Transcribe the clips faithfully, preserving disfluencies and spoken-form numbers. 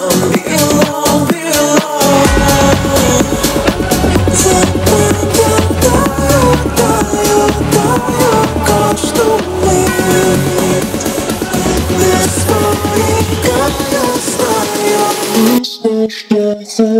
belong, belong. Запам'ятаю, таю, таю, кожну мить. Не зволікаю, знаю, наслаждайся.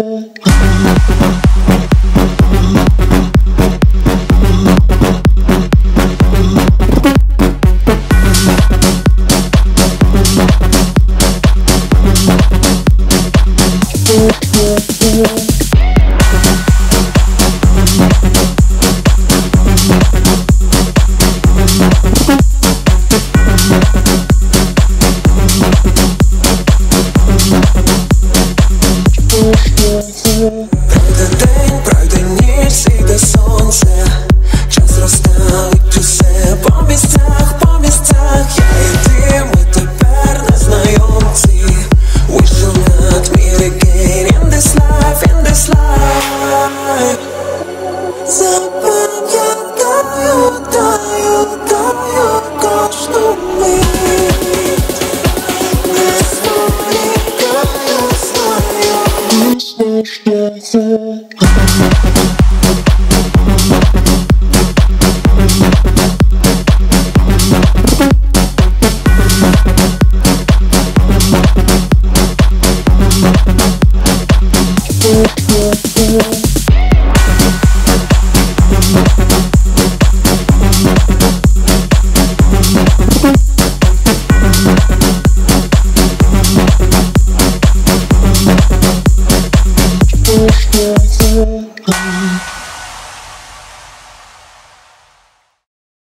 Пройде день, пройде ніч, зійде сонце. Час розставить усе по місцях, по місцях. Я і ти, ми тепер незнайомці. We shall not meet again in this life, in this life. Запам'ятаю, таю, таю, кожну мить. Не зволікаю, знаю, наслаждайся.